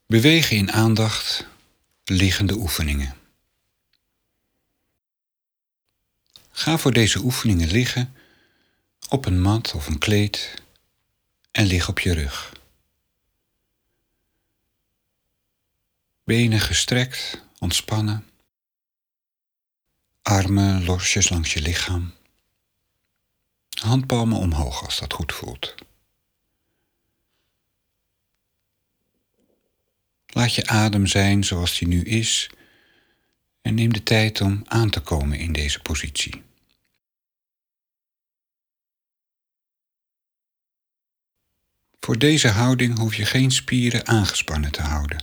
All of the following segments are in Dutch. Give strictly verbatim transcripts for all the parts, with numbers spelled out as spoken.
Bewegen in aandacht, liggende oefeningen. Ga voor deze oefeningen liggen op een mat of een kleed en lig op je rug. Benen gestrekt, ontspannen. Armen losjes langs je lichaam. Handpalmen omhoog als dat goed voelt. Laat je adem zijn zoals die nu is en neem de tijd om aan te komen in deze positie. Voor deze houding hoef je geen spieren aangespannen te houden.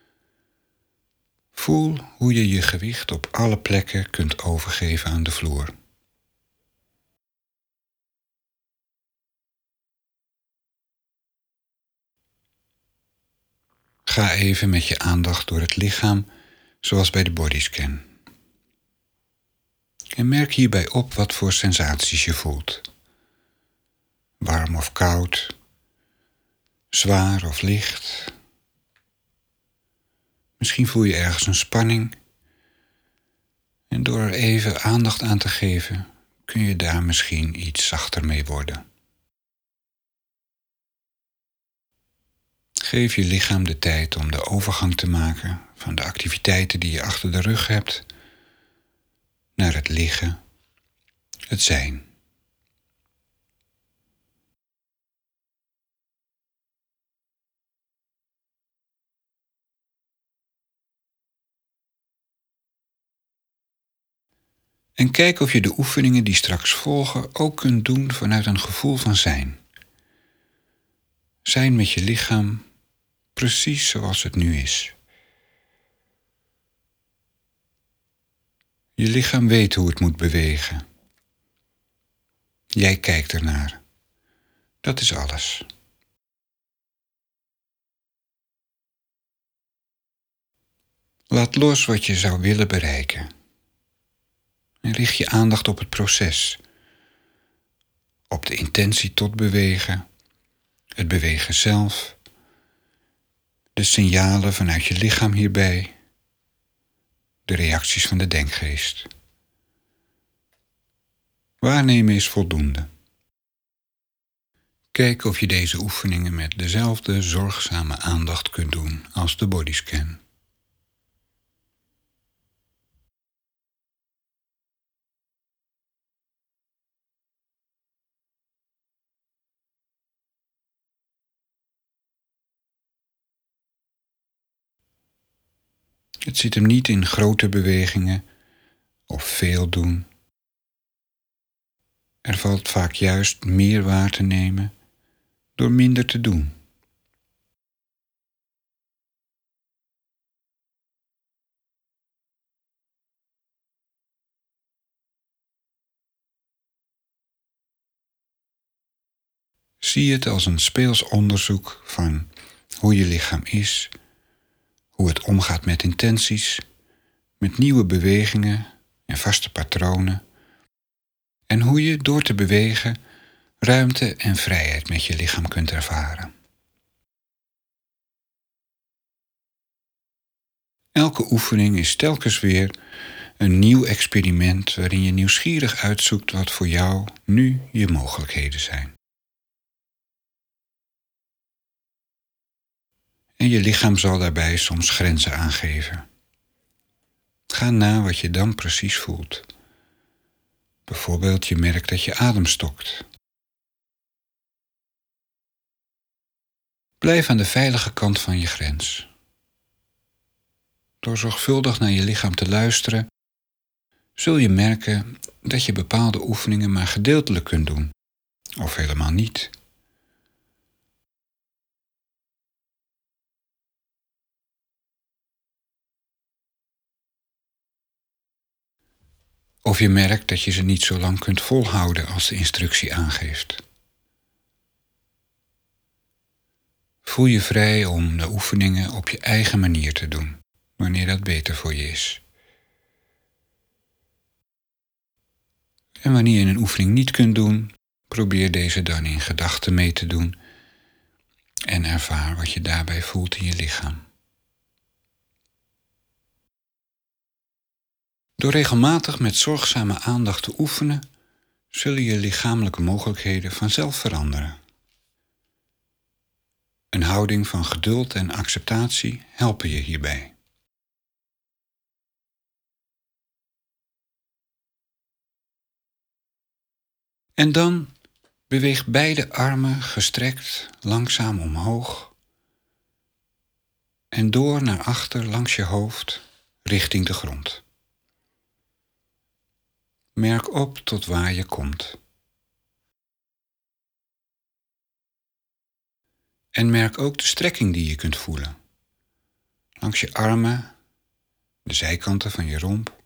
Voel hoe je je gewicht op alle plekken kunt overgeven aan de vloer. Ga even met je aandacht door het lichaam, zoals bij de bodyscan. En merk hierbij op wat voor sensaties je voelt. Warm of koud, zwaar of licht. Misschien voel je ergens een spanning. En door er even aandacht aan te geven, kun je daar misschien iets zachter mee worden. Geef je lichaam de tijd om de overgang te maken van de activiteiten die je achter de rug hebt, naar het liggen, het zijn. En kijk of je de oefeningen die straks volgen ook kunt doen vanuit een gevoel van zijn. Zijn met je lichaam precies zoals het nu is. Je lichaam weet hoe het moet bewegen. Jij kijkt ernaar. Dat is alles. Laat los wat je zou willen bereiken. En richt je aandacht op het proces. Op de intentie tot bewegen. Het bewegen zelf. De signalen vanuit je lichaam hierbij. De reacties van de denkgeest. Waarnemen is voldoende. Kijk of je deze oefeningen met dezelfde zorgzame aandacht kunt doen als de bodyscan. Het zit hem niet in grote bewegingen of veel doen. Er valt vaak juist meer waar te nemen door minder te doen. Zie het als een speels onderzoek van hoe je lichaam is, hoe het omgaat met intenties, met nieuwe bewegingen en vaste patronen, en hoe je door te bewegen ruimte en vrijheid met je lichaam kunt ervaren. Elke oefening is telkens weer een nieuw experiment waarin je nieuwsgierig uitzoekt wat voor jou nu je mogelijkheden zijn. En je lichaam zal daarbij soms grenzen aangeven. Ga na wat je dan precies voelt. Bijvoorbeeld je merkt dat je adem stokt. Blijf aan de veilige kant van je grens. Door zorgvuldig naar je lichaam te luisteren, zul je merken dat je bepaalde oefeningen maar gedeeltelijk kunt doen, of helemaal niet. Of je merkt dat je ze niet zo lang kunt volhouden als de instructie aangeeft. Voel je vrij om de oefeningen op je eigen manier te doen, wanneer dat beter voor je is. En wanneer je een oefening niet kunt doen, probeer deze dan in gedachten mee te doen en ervaar wat je daarbij voelt in je lichaam. Door regelmatig met zorgzame aandacht te oefenen, zullen je lichamelijke mogelijkheden vanzelf veranderen. Een houding van geduld en acceptatie helpen je hierbij. En dan beweeg beide armen gestrekt langzaam omhoog en door naar achter langs je hoofd richting de grond. Merk op tot waar je komt. En merk ook de strekking die je kunt voelen. Langs je armen, de zijkanten van je romp.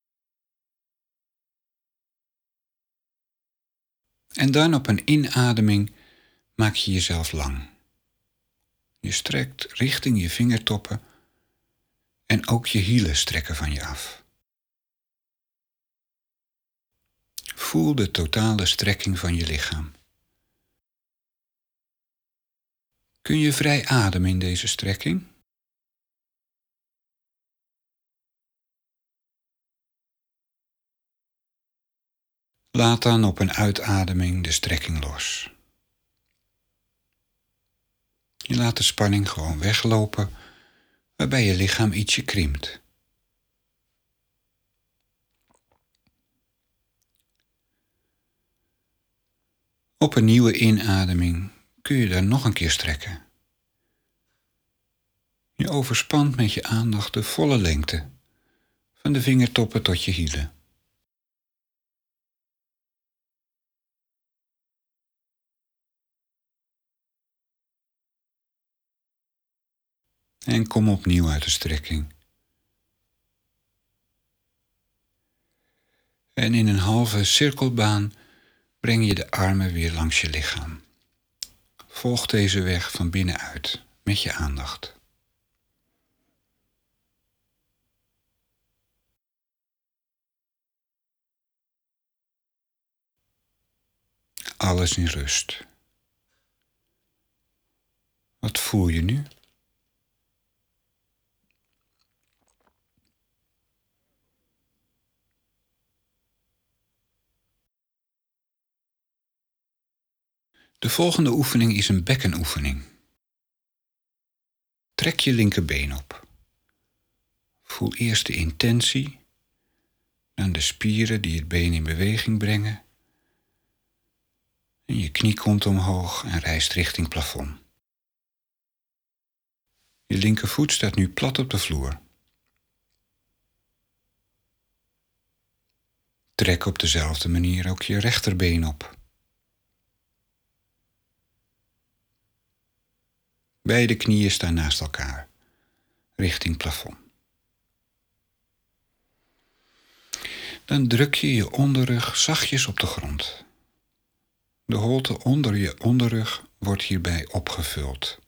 En dan op een inademing maak je jezelf lang. Je strekt richting je vingertoppen en ook je hielen strekken van je af. Voel de totale strekking van je lichaam. Kun je vrij ademen in deze strekking? Laat dan op een uitademing de strekking los. Je laat de spanning gewoon weglopen, waarbij je lichaam ietsje krimpt. Op een nieuwe inademing kun je dan nog een keer strekken. Je overspant met je aandacht de volle lengte, van de vingertoppen tot je hielen. En kom opnieuw uit de strekking. En in een halve cirkelbaan breng je de armen weer langs je lichaam. Volg deze weg van binnenuit met je aandacht. Alles in rust. Wat voel je nu? De volgende oefening is een bekkenoefening. Trek je linkerbeen op. Voel eerst de intentie, dan de spieren die het been in beweging brengen. En je knie komt omhoog en rijst richting plafond. Je linkervoet staat nu plat op de vloer. Trek op dezelfde manier ook je rechterbeen op. Beide knieën staan naast elkaar, richting plafond. Dan druk je je onderrug zachtjes op de grond. De holte onder je onderrug wordt hierbij opgevuld.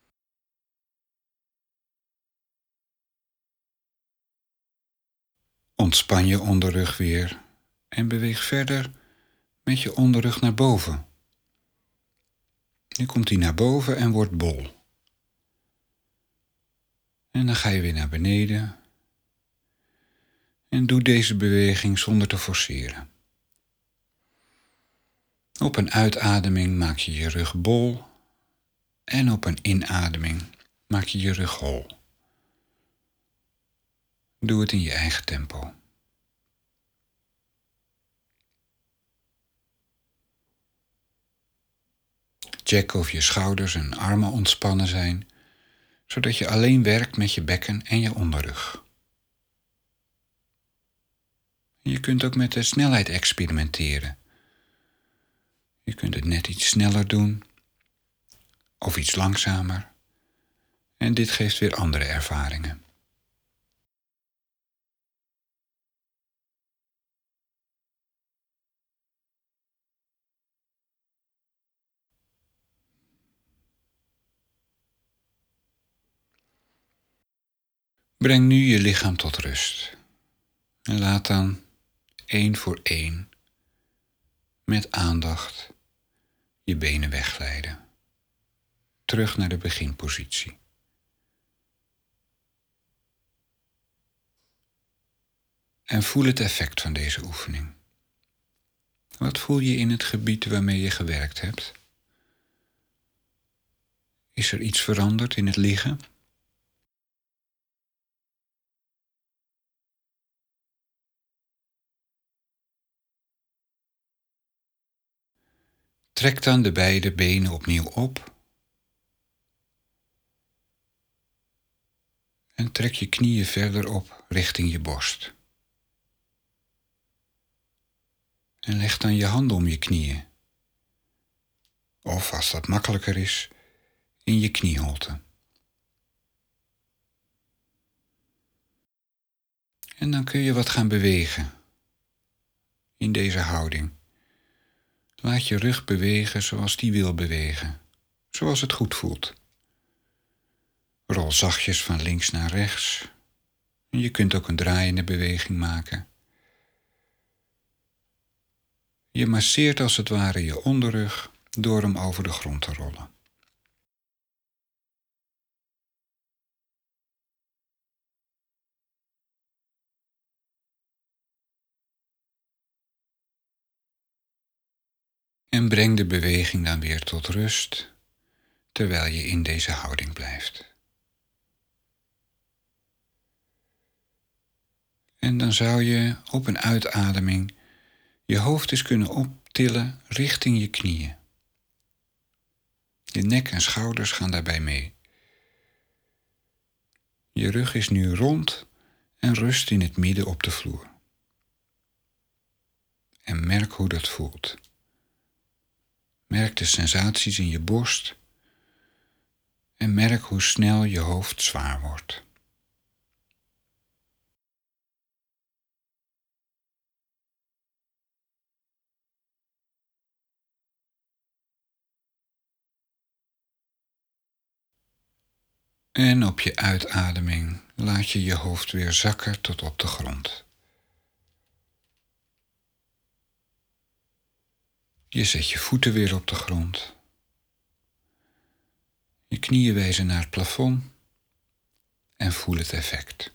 Ontspan je onderrug weer en beweeg verder met je onderrug naar boven. Nu komt hij naar boven en wordt bol. En dan ga je weer naar beneden. En doe deze beweging zonder te forceren. Op een uitademing maak je je rug bol. En op een inademing maak je je rug hol. Doe het in je eigen tempo. Check of je schouders en armen ontspannen zijn, zodat je alleen werkt met je bekken en je onderrug. Je kunt ook met de snelheid experimenteren. Je kunt het net iets sneller doen of iets langzamer. En dit geeft weer andere ervaringen. Breng nu je lichaam tot rust. En laat dan één voor één met aandacht je benen wegglijden. Terug naar de beginpositie. En voel het effect van deze oefening. Wat voel je in het gebied waarmee je gewerkt hebt? Is er iets veranderd in het liggen? Trek dan de beide benen opnieuw op. En trek je knieën verder op richting je borst. En leg dan je handen om je knieën. Of als dat makkelijker is, in je knieholte. En dan kun je wat gaan bewegen in deze houding. Laat je rug bewegen zoals die wil bewegen, zoals het goed voelt. Rol zachtjes van links naar rechts. En je kunt ook een draaiende beweging maken. Je masseert als het ware je onderrug door hem over de grond te rollen. En breng de beweging dan weer tot rust, terwijl je in deze houding blijft. En dan zou je op een uitademing je hoofd eens kunnen optillen richting je knieën. Je nek en schouders gaan daarbij mee. Je rug is nu rond en rust in het midden op de vloer. En merk hoe dat voelt. Merk de sensaties in je borst en merk hoe snel je hoofd zwaar wordt. En op je uitademing laat je je hoofd weer zakken tot op de grond. Je zet je voeten weer op de grond. Je knieën wijzen naar het plafond en voel het effect.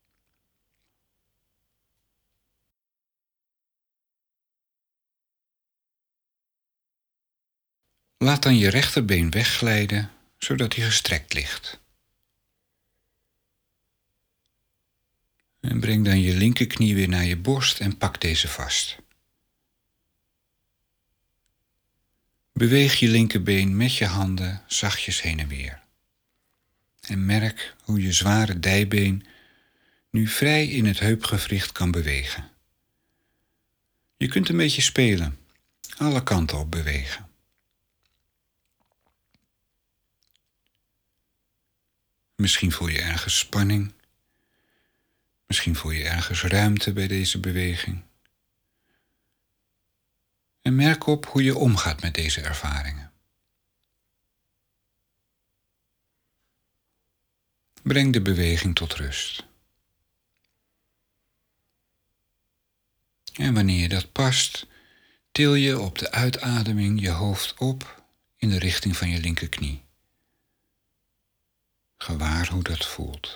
Laat dan je rechterbeen wegglijden, zodat hij gestrekt ligt. En breng dan je linkerknie weer naar je borst en pak deze vast. Beweeg je linkerbeen met je handen zachtjes heen en weer. En merk hoe je zware dijbeen nu vrij in het heupgewricht kan bewegen. Je kunt een beetje spelen, alle kanten op bewegen. Misschien voel je ergens spanning. Misschien voel je ergens ruimte bij deze beweging. En merk op hoe je omgaat met deze ervaringen. Breng de beweging tot rust. En wanneer dat past, til je op de uitademing je hoofd op in de richting van je linkerknie. Gewaar hoe dat voelt.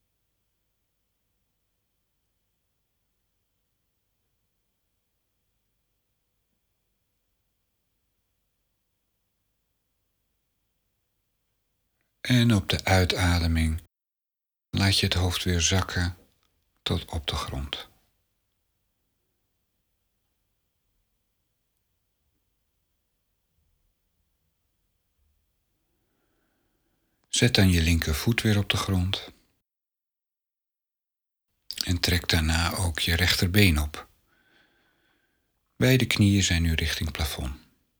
En op de uitademing laat je het hoofd weer zakken tot op de grond. Zet dan je linkervoet weer op de grond. En trek daarna ook je rechterbeen op. Beide knieën zijn nu richting plafond.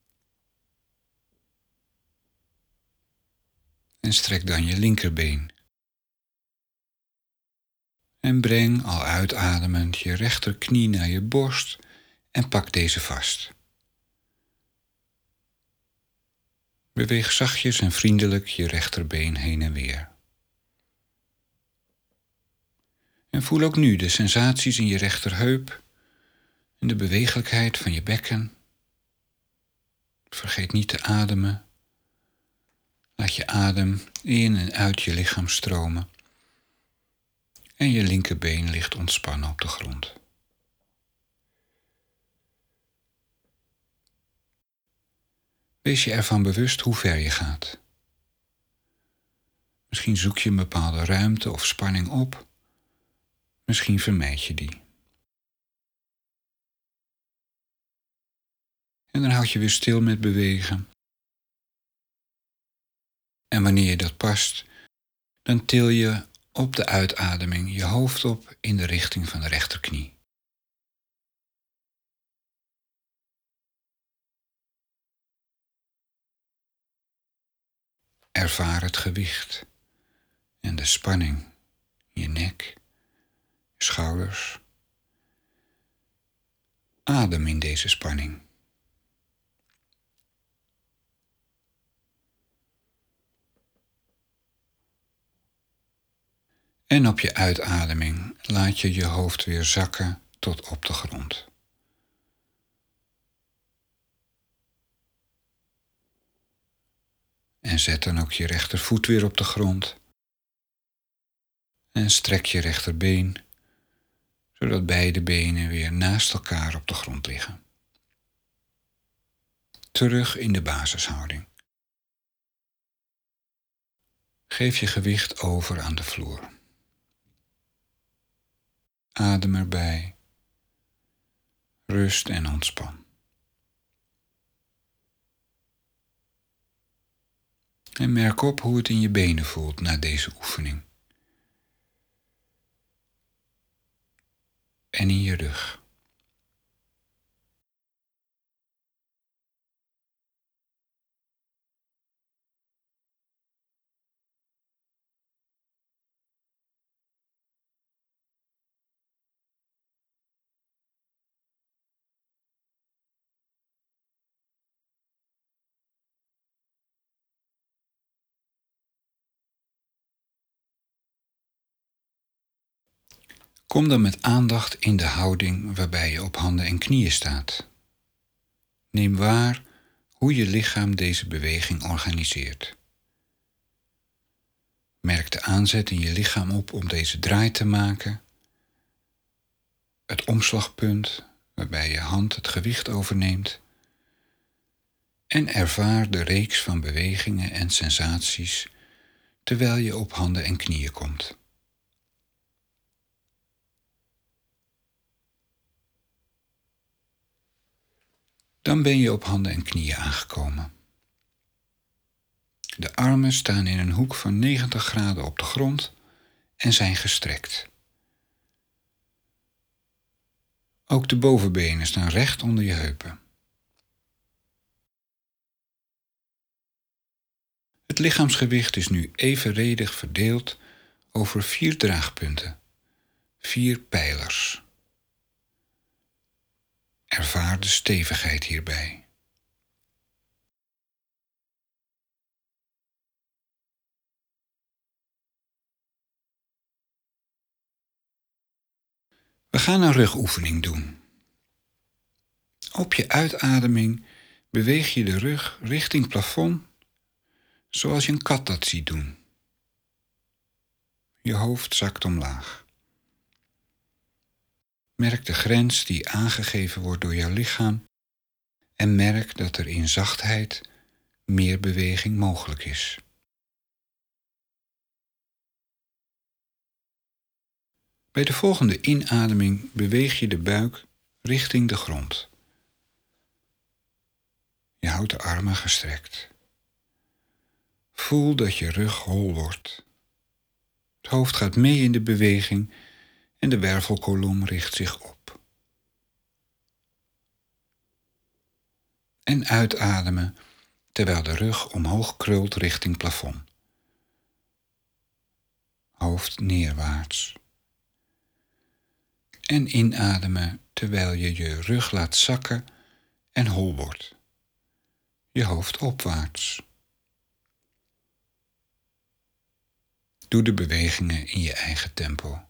En strek dan je linkerbeen. En breng al uitademend je rechterknie naar je borst en pak deze vast. Beweeg zachtjes en vriendelijk je rechterbeen heen en weer. En voel ook nu de sensaties in je rechterheup en de bewegelijkheid van je bekken. Vergeet niet te ademen. Laat je adem in en uit je lichaam stromen. En je linkerbeen ligt ontspannen op de grond. Wees je ervan bewust hoe ver je gaat. Misschien zoek je een bepaalde ruimte of spanning op. Misschien vermijd je die. En dan houd je weer stil met bewegen. En wanneer je dat past, dan til je op de uitademing je hoofd op in de richting van de rechterknie. Ervaar het gewicht en de spanning in je nek, je schouders. Adem in deze spanning. En op je uitademing laat je je hoofd weer zakken tot op de grond. En zet dan ook je rechtervoet weer op de grond. En strek je rechterbeen, zodat beide benen weer naast elkaar op de grond liggen. Terug in de basishouding. Geef je gewicht over aan de vloer. Adem erbij. Rust en ontspan. En merk op hoe het in je benen voelt na deze oefening. En in je rug. Kom dan met aandacht in de houding waarbij je op handen en knieën staat. Neem waar hoe je lichaam deze beweging organiseert. Merk de aanzet in je lichaam op om deze draai te maken. Het omslagpunt waarbij je hand het gewicht overneemt. En ervaar de reeks van bewegingen en sensaties terwijl je op handen en knieën komt. Dan ben je op handen en knieën aangekomen. De armen staan in een hoek van negentig graden op de grond en zijn gestrekt. Ook de bovenbenen staan recht onder je heupen. Het lichaamsgewicht is nu evenredig verdeeld over vier draagpunten, vier pijlers. Ervaar de stevigheid hierbij. We gaan een rugoefening doen. Op je uitademing beweeg je de rug richting plafond, zoals je een kat dat ziet doen. Je hoofd zakt omlaag. Merk de grens die aangegeven wordt door jouw lichaam en merk dat er in zachtheid meer beweging mogelijk is. Bij de volgende inademing beweeg je de buik richting de grond. Je houdt de armen gestrekt. Voel dat je rug hol wordt. Het hoofd gaat mee in de beweging en de wervelkolom richt zich op. En uitademen terwijl de rug omhoog krult richting plafond. Hoofd neerwaarts. En inademen terwijl je je rug laat zakken en hol wordt. Je hoofd opwaarts. Doe de bewegingen in je eigen tempo.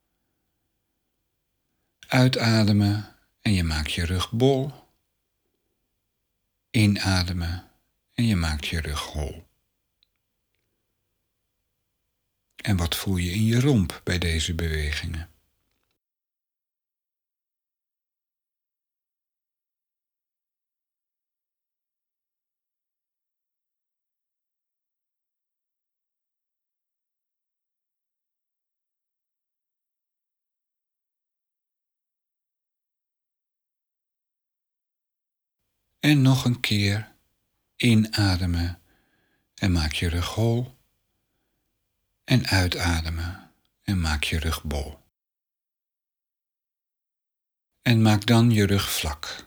Uitademen en je maakt je rug bol. Inademen en je maakt je rug hol. En wat voel je in je romp bij deze bewegingen? En nog een keer inademen en maak je rug hol. En uitademen en maak je rug bol. En maak dan je rug vlak.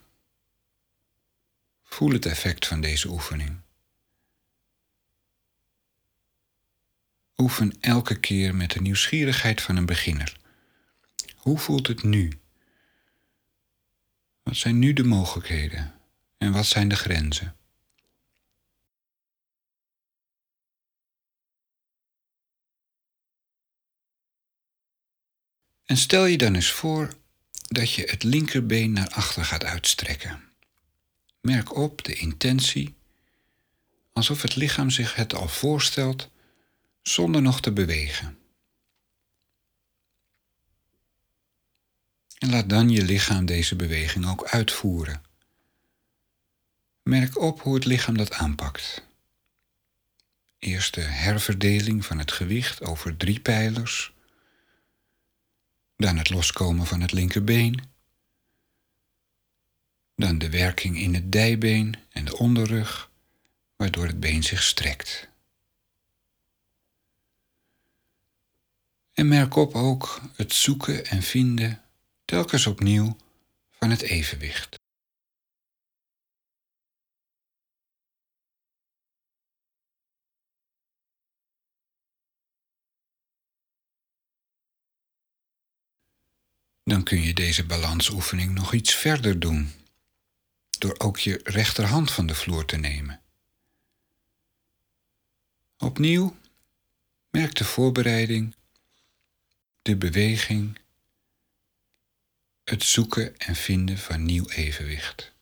Voel het effect van deze oefening. Oefen elke keer met de nieuwsgierigheid van een beginner. Hoe voelt het nu? Wat zijn nu de mogelijkheden? En wat zijn de grenzen? En stel je dan eens voor dat je het linkerbeen naar achter gaat uitstrekken. Merk op de intentie, alsof het lichaam zich het al voorstelt zonder nog te bewegen. En laat dan je lichaam deze beweging ook uitvoeren. Merk op hoe het lichaam dat aanpakt. Eerst de herverdeling van het gewicht over drie pijlers. Dan het loskomen van het linkerbeen. Dan de werking in het dijbeen en de onderrug, waardoor het been zich strekt. En merk op ook het zoeken en vinden, telkens opnieuw, van het evenwicht. Dan kun je deze balansoefening nog iets verder doen, door ook je rechterhand van de vloer te nemen. Opnieuw, merk de voorbereiding, de beweging, het zoeken en vinden van nieuw evenwicht.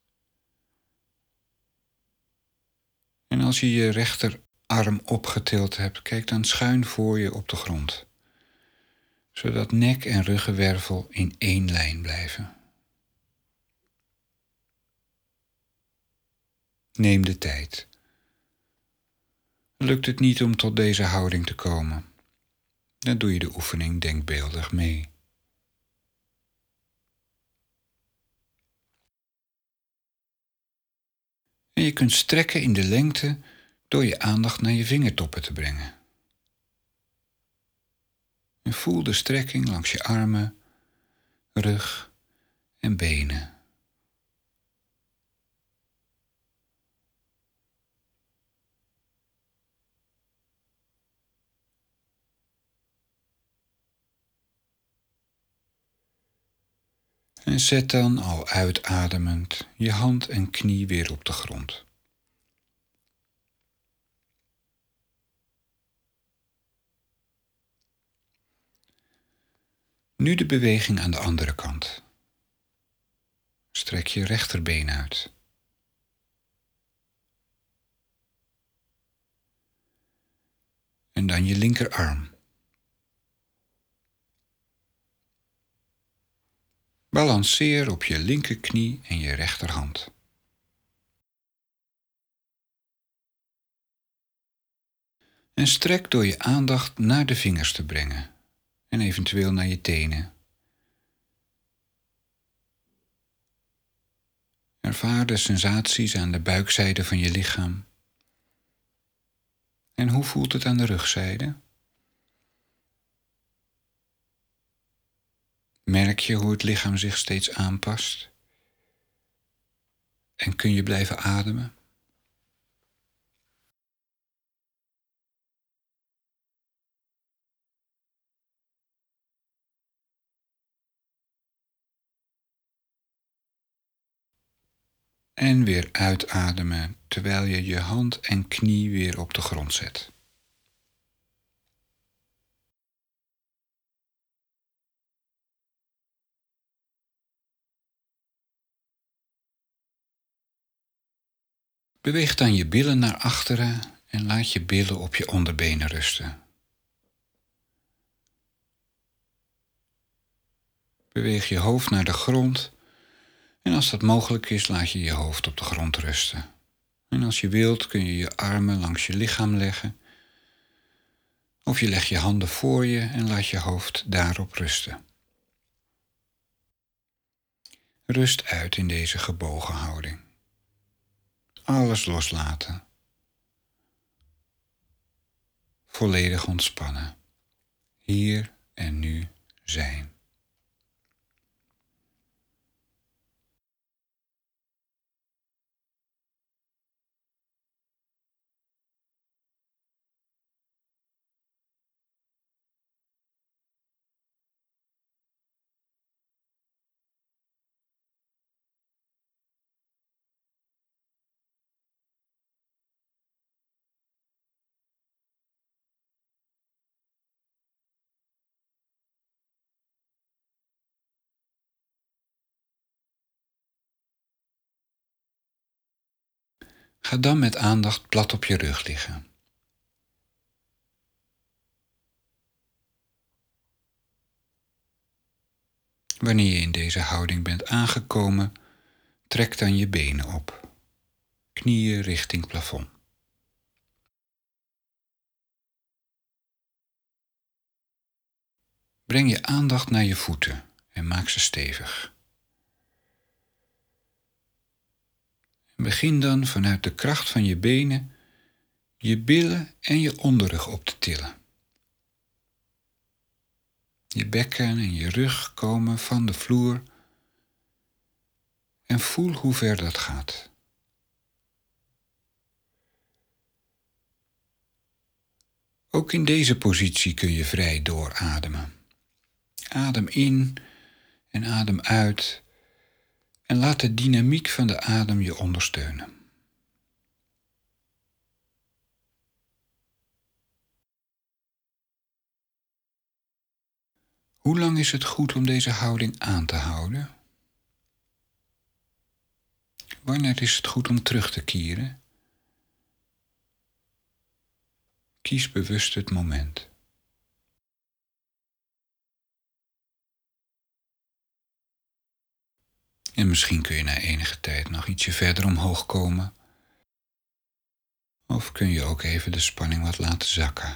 En als je je rechterarm opgetild hebt, kijk dan schuin voor je op de grond, zodat nek en ruggenwervel in één lijn blijven. Neem de tijd. Lukt het niet om tot deze houding te komen, dan doe je de oefening denkbeeldig mee. En je kunt strekken in de lengte door je aandacht naar je vingertoppen te brengen. En voel de strekking langs je armen, rug en benen. En zet dan al uitademend je hand en knie weer op de grond. Nu de beweging aan de andere kant. Strek je rechterbeen uit. En dan je linkerarm. Balanceer op je linkerknie en je rechterhand. En strek door je aandacht naar de vingers te brengen en eventueel naar je tenen. Ervaar de sensaties aan de buikzijde van je lichaam. En hoe voelt het aan de rugzijde? Merk je hoe het lichaam zich steeds aanpast? En kun je blijven ademen? En weer uitademen terwijl je je hand en knie weer op de grond zet. Beweeg dan je billen naar achteren en laat je billen op je onderbenen rusten. Beweeg je hoofd naar de grond en als dat mogelijk is, laat je je hoofd op de grond rusten. En als je wilt kun je je armen langs je lichaam leggen of je legt je handen voor je en laat je hoofd daarop rusten. Rust uit in deze gebogen houding. Alles loslaten. Volledig ontspannen. Hier en nu zijn. Ga dan met aandacht plat op je rug liggen. Wanneer je in deze houding bent aangekomen, trek dan je benen op. Knieën richting plafond. Breng je aandacht naar je voeten en maak ze stevig. Begin dan vanuit de kracht van je benen je billen en je onderrug op te tillen. Je bekken en je rug komen van de vloer en voel hoe ver dat gaat. Ook in deze positie kun je vrij doorademen. Adem in en adem uit en laat de dynamiek van de adem je ondersteunen. Hoe lang is het goed om deze houding aan te houden? Wanneer is het goed om terug te keren? Kies bewust het moment. En misschien kun je na enige tijd nog ietsje verder omhoog komen. Of kun je ook even de spanning wat laten zakken.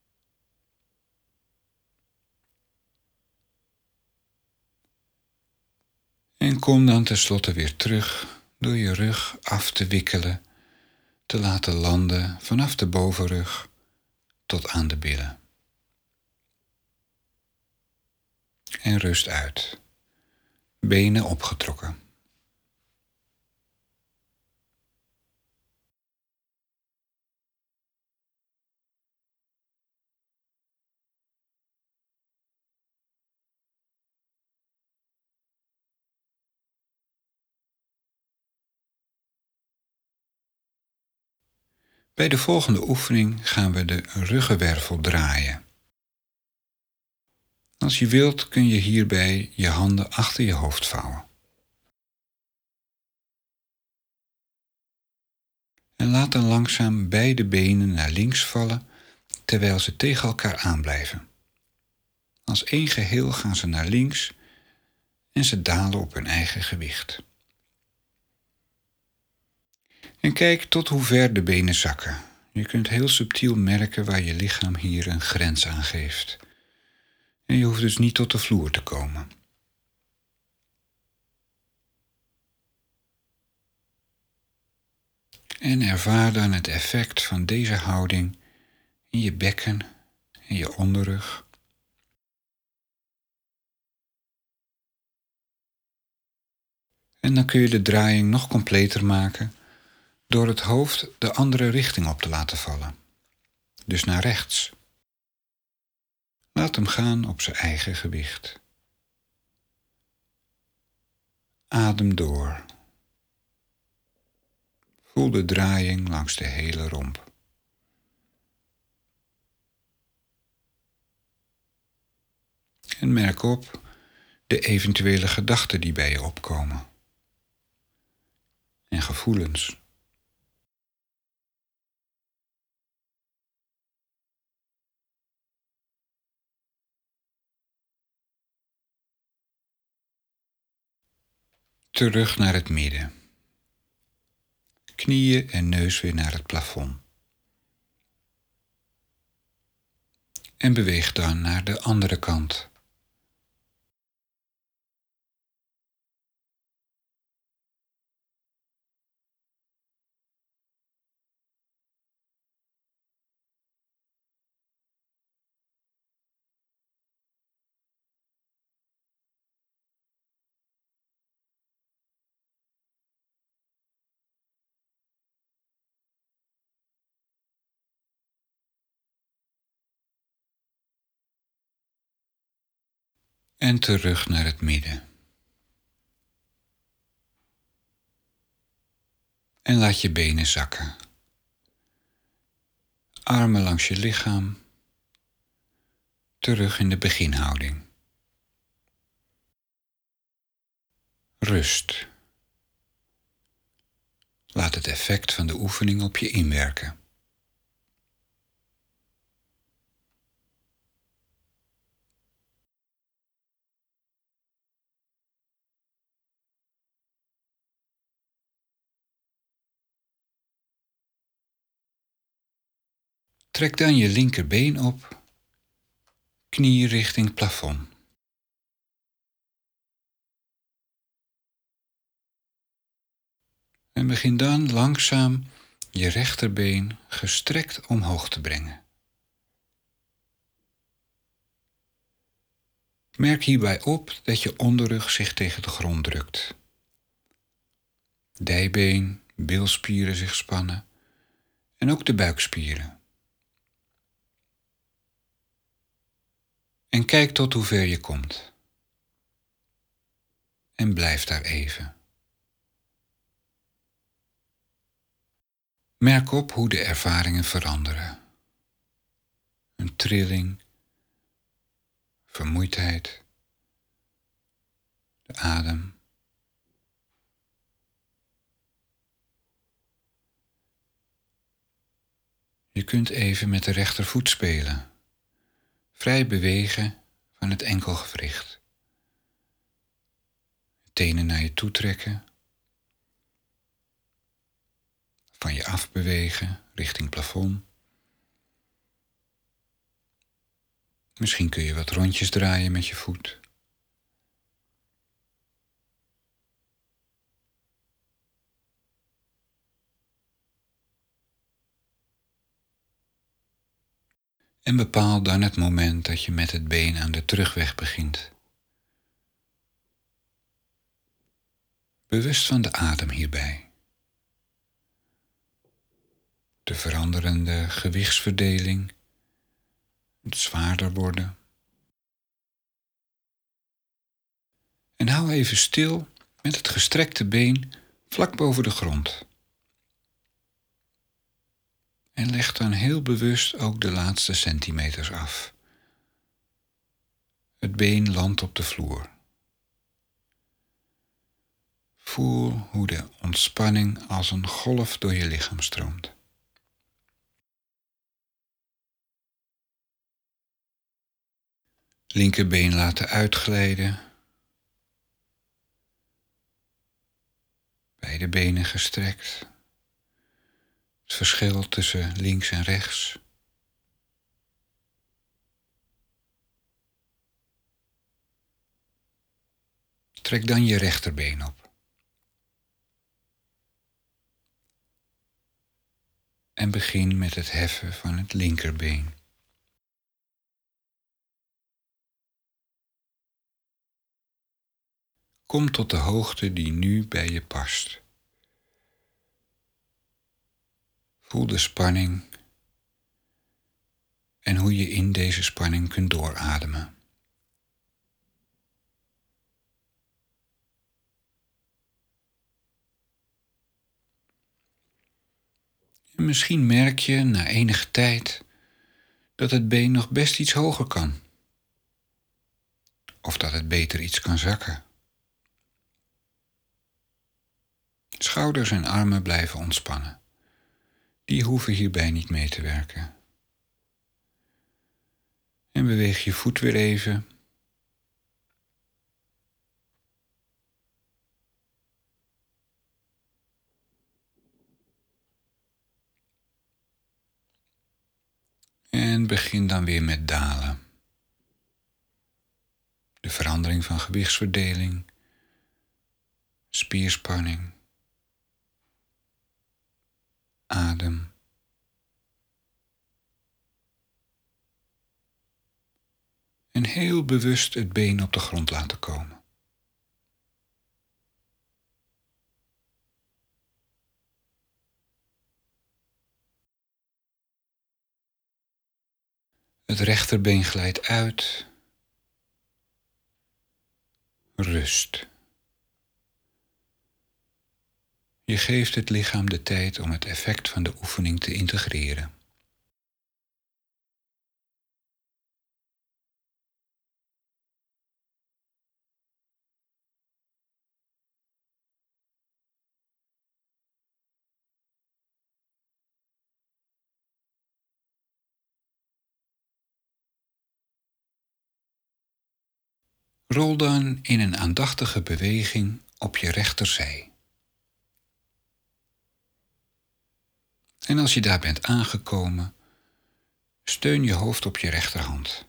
En kom dan tenslotte weer terug door je rug af te wikkelen, te laten landen vanaf de bovenrug tot aan de billen. En rust uit. Benen opgetrokken. Bij de volgende oefening gaan we de ruggenwervel draaien. Als je wilt kun je hierbij je handen achter je hoofd vouwen. En laat dan langzaam beide benen naar links vallen terwijl ze tegen elkaar aan blijven. Als één geheel gaan ze naar links en ze dalen op hun eigen gewicht. En kijk tot hoe ver de benen zakken. Je kunt heel subtiel merken waar je lichaam hier een grens aan geeft. En je hoeft dus niet tot de vloer te komen. En ervaar dan het effect van deze houding in je bekken en je onderrug. En dan kun je de draaiing nog completer maken door het hoofd de andere richting op te laten vallen. Dus naar rechts. Laat hem gaan op zijn eigen gewicht. Adem door. Voel de draaiing langs de hele romp. En merk op de eventuele gedachten die bij je opkomen. En gevoelens. Terug naar het midden. Knieën en neus weer naar het plafond. En beweeg dan naar de andere kant. En terug naar het midden. En laat je benen zakken. Armen langs je lichaam. Terug in de beginhouding. Rust. Laat het effect van de oefening op je inwerken. Trek dan je linkerbeen op, knie richting plafond. En begin dan langzaam je rechterbeen gestrekt omhoog te brengen. Merk hierbij op dat je onderrug zich tegen de grond drukt. Dijbeen, bilspieren zich spannen en ook de buikspieren. En kijk tot hoe ver je komt. En blijf daar even. Merk op hoe de ervaringen veranderen. Een trilling, vermoeidheid, de adem. Je kunt even met de rechtervoet spelen. Vrij bewegen van het enkelgewricht. Tenen naar je toe trekken. Van je af bewegen richting plafond. Misschien kun je wat rondjes draaien met je voet. En bepaal dan het moment dat je met het been aan de terugweg begint. Bewust van de adem hierbij. De veranderende gewichtsverdeling, het zwaarder worden. En hou even stil met het gestrekte been vlak boven de grond. En leg dan heel bewust ook de laatste centimeters af. Het been landt op de vloer. Voel hoe de ontspanning als een golf door je lichaam stroomt. Linkerbeen laten uitglijden. Beide benen gestrekt. Het verschil tussen links en rechts. Trek dan je rechterbeen op. En begin met het heffen van het linkerbeen. Kom tot de hoogte die nu bij je past. Voel de spanning en hoe je in deze spanning kunt doorademen. En misschien merk je na enige tijd dat het been nog best iets hoger kan. Of dat het beter iets kan zakken. Schouders en armen blijven ontspannen. Die hoeven hierbij niet mee te werken. En beweeg je voet weer even. En begin dan weer met dalen. De verandering van gewichtsverdeling, spierspanning, adem. En heel bewust het been op de grond laten komen. Het rechterbeen glijdt uit. Rust. Je geeft het lichaam de tijd om het effect van de oefening te integreren. Rol dan in een aandachtige beweging op je rechterzij. En als je daar bent aangekomen, steun je hoofd op je rechterhand.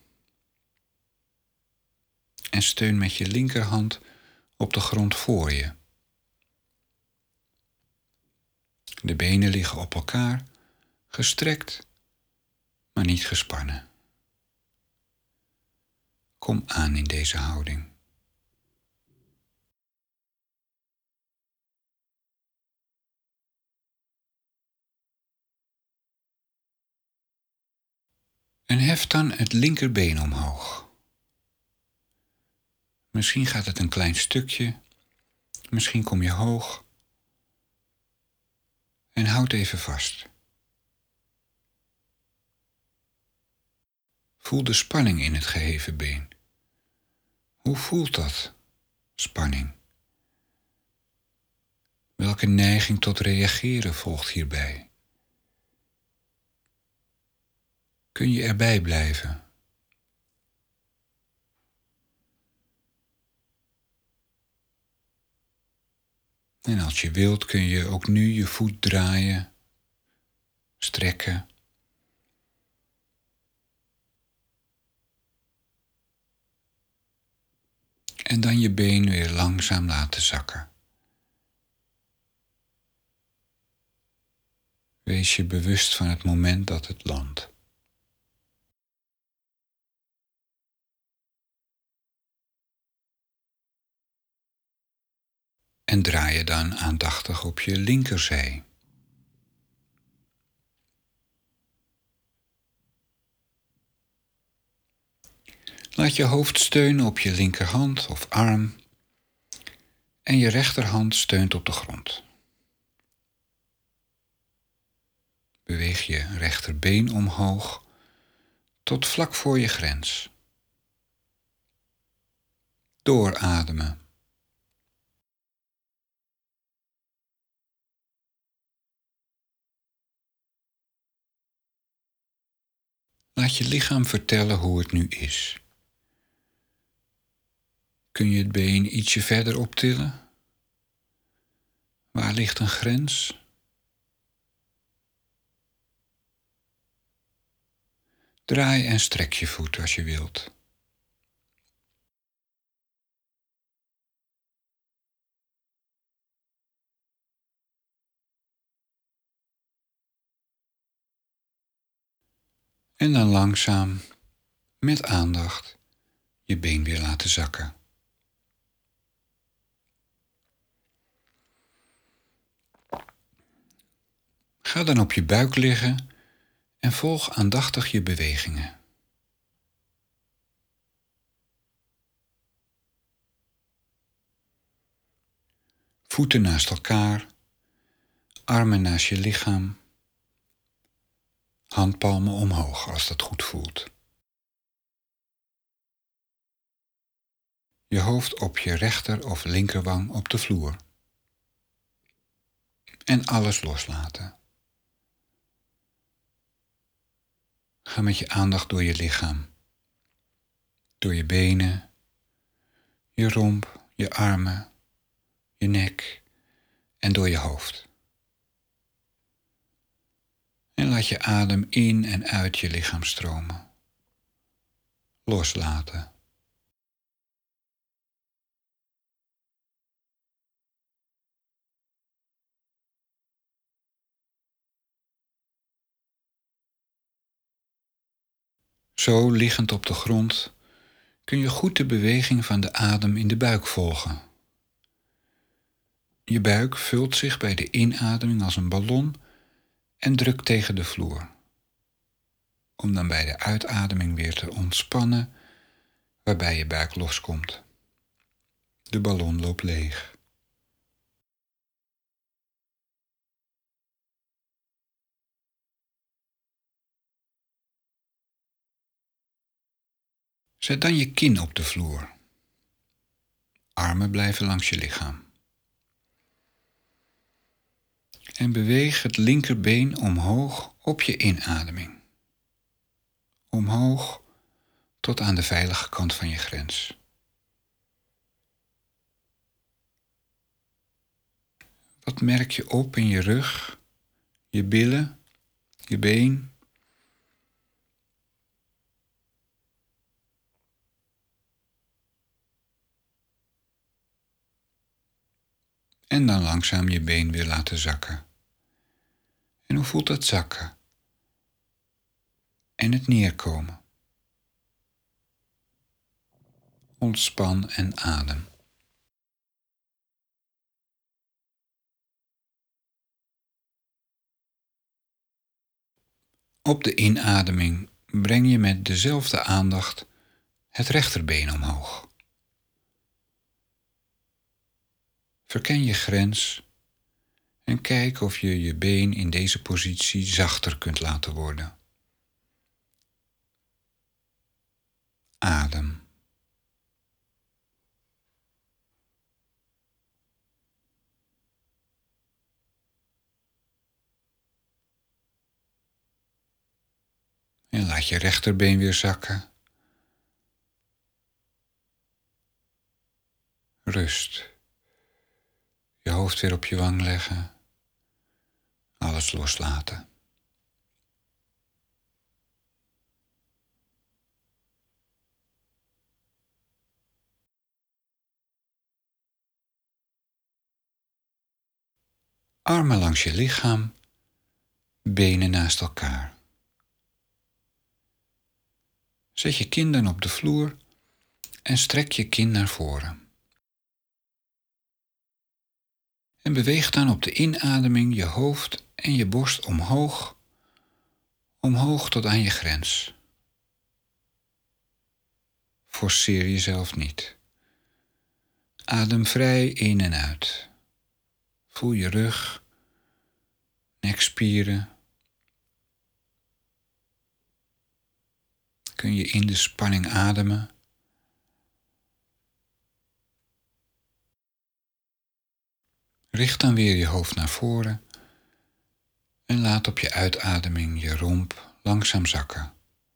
En steun met je linkerhand op de grond voor je. De benen liggen op elkaar, gestrekt, maar niet gespannen. Kom aan in deze houding. En hef dan het linkerbeen omhoog. Misschien gaat het een klein stukje, misschien kom je hoog. En houd even vast. Voel de spanning in het geheven been. Hoe voelt dat, spanning? Welke neiging tot reageren volgt hierbij? Kun je erbij blijven? En als je wilt kun je ook nu je voet draaien, strekken. En dan je been weer langzaam laten zakken. Wees je bewust van het moment dat het landt. En draai je dan aandachtig op je linkerzij. Laat je hoofd steunen op je linkerhand of arm en je rechterhand steunt op de grond. Beweeg je rechterbeen omhoog tot vlak voor je grens. Doorademen. Laat je lichaam vertellen hoe het nu is. Kun je het been ietsje verder optillen? Waar ligt een grens? Draai en strek je voet als je wilt. En dan langzaam, met aandacht, je been weer laten zakken. Ga dan op je buik liggen en volg aandachtig je bewegingen. Voeten naast elkaar, armen naast je lichaam, handpalmen omhoog als dat goed voelt. Je hoofd op je rechter of linkerwang op de vloer. En alles loslaten. Ga met je aandacht door je lichaam. Door je benen, je romp, je armen, je nek en door je hoofd. En laat je adem in en uit je lichaam stromen. Loslaten. Zo liggend op de grond kun je goed de beweging van de adem in de buik volgen. Je buik vult zich bij de inademing als een ballon en drukt tegen de vloer. Om dan bij de uitademing weer te ontspannen, waarbij je buik loskomt. De ballon loopt leeg. Zet dan je kin op de vloer. Armen blijven langs je lichaam. En beweeg het linkerbeen omhoog op je inademing. Omhoog tot aan de veilige kant van je grens. Wat merk je op in je rug, je billen, je been? En dan langzaam je been weer laten zakken. En hoe voelt dat zakken? En het neerkomen. Ontspan en adem. Op de inademing breng je met dezelfde aandacht het rechterbeen omhoog. Verken je grens en kijk of je je been in deze positie zachter kunt laten worden. Adem. En laat je rechterbeen weer zakken. Rust. Je hoofd weer op je wang leggen. Alles loslaten. Armen langs je lichaam, benen naast elkaar. Zet je kin dan op de vloer en strek je kin naar voren. En beweeg dan op de inademing je hoofd en je borst omhoog, omhoog tot aan je grens. Forceer jezelf niet. Adem vrij in en uit. Voel je rug, nekspieren. Kun je in de spanning ademen. Richt dan weer je hoofd naar voren en laat op je uitademing je romp langzaam zakken.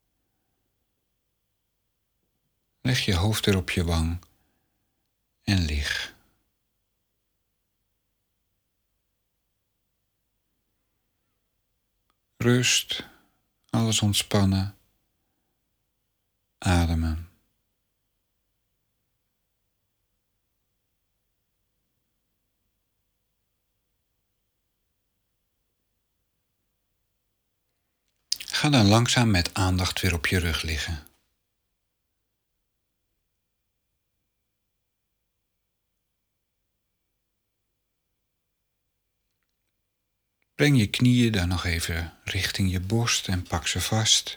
Leg je hoofd weer op je wang en lig. Rust, alles ontspannen, ademen. Ga dan langzaam met aandacht weer op je rug liggen. Breng je knieën dan nog even richting je borst en pak ze vast.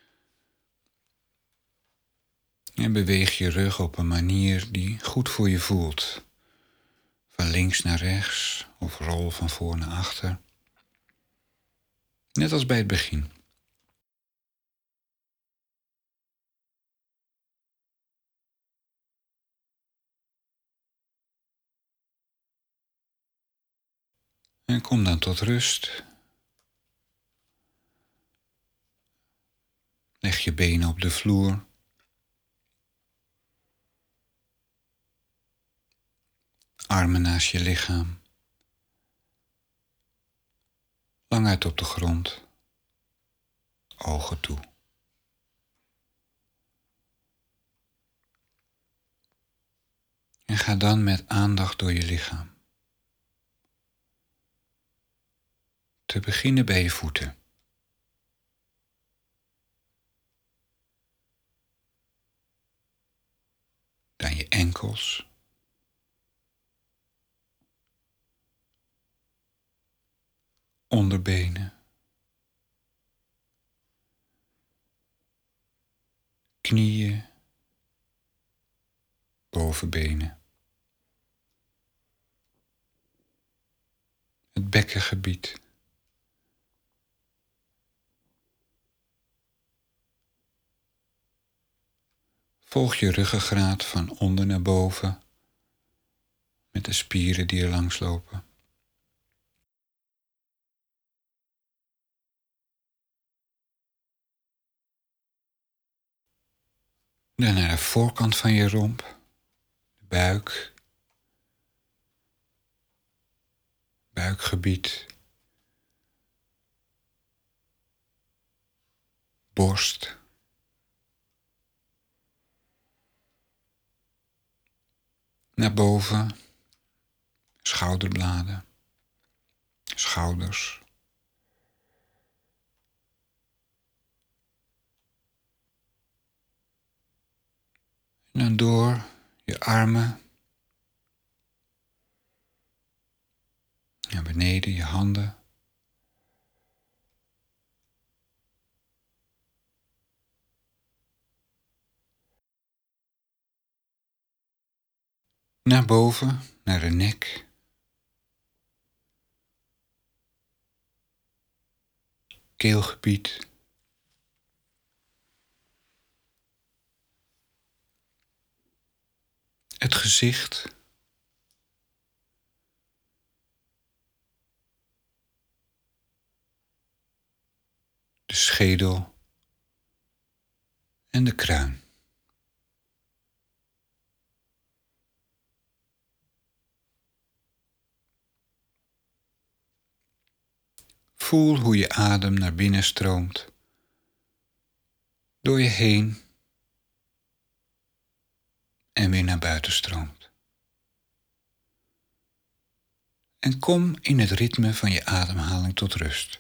En beweeg je rug op een manier die goed voor je voelt. Van links naar rechts of rol van voor naar achter. Net als bij het begin. En kom dan tot rust. Leg je benen op de vloer. Armen naast je lichaam. Lang uit op de grond. ogen toe. En ga dan met aandacht door je lichaam. Te beginnen bij je voeten. Dan je enkels. Onderbenen. Knieën. Bovenbenen. Het bekkengebied. Volg je ruggengraat van onder naar boven met de spieren die er langs lopen. Dan naar de voorkant van je romp, de buik, buikgebied, borst, naar boven, schouderbladen, schouders. En dan door je armen, naar beneden je handen. Naar boven, naar de nek. Keelgebied. Het gezicht. De schedel. En de kruin. Voel hoe je adem naar binnen stroomt, door je heen en weer naar buiten stroomt. En kom in het ritme van je ademhaling tot rust.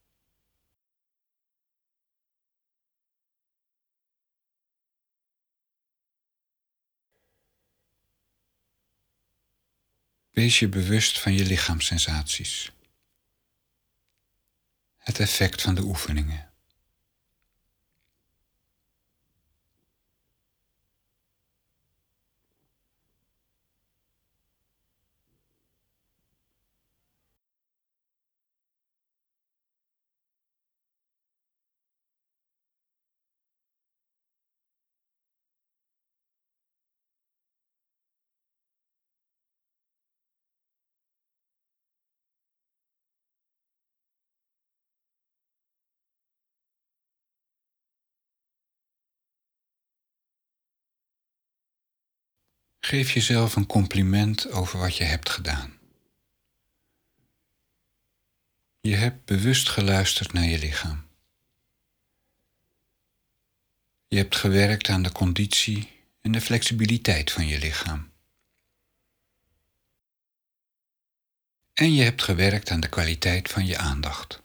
Wees je bewust van je lichaamssensaties. Het effect van de oefeningen. Geef jezelf een compliment over wat je hebt gedaan. Je hebt bewust geluisterd naar je lichaam. Je hebt gewerkt aan de conditie en de flexibiliteit van je lichaam. En je hebt gewerkt aan de kwaliteit van je aandacht.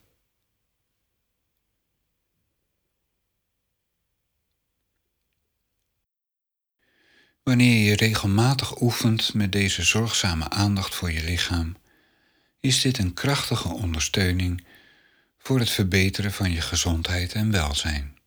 Wanneer je regelmatig oefent met deze zorgzame aandacht voor je lichaam, is dit een krachtige ondersteuning voor het verbeteren van je gezondheid en welzijn.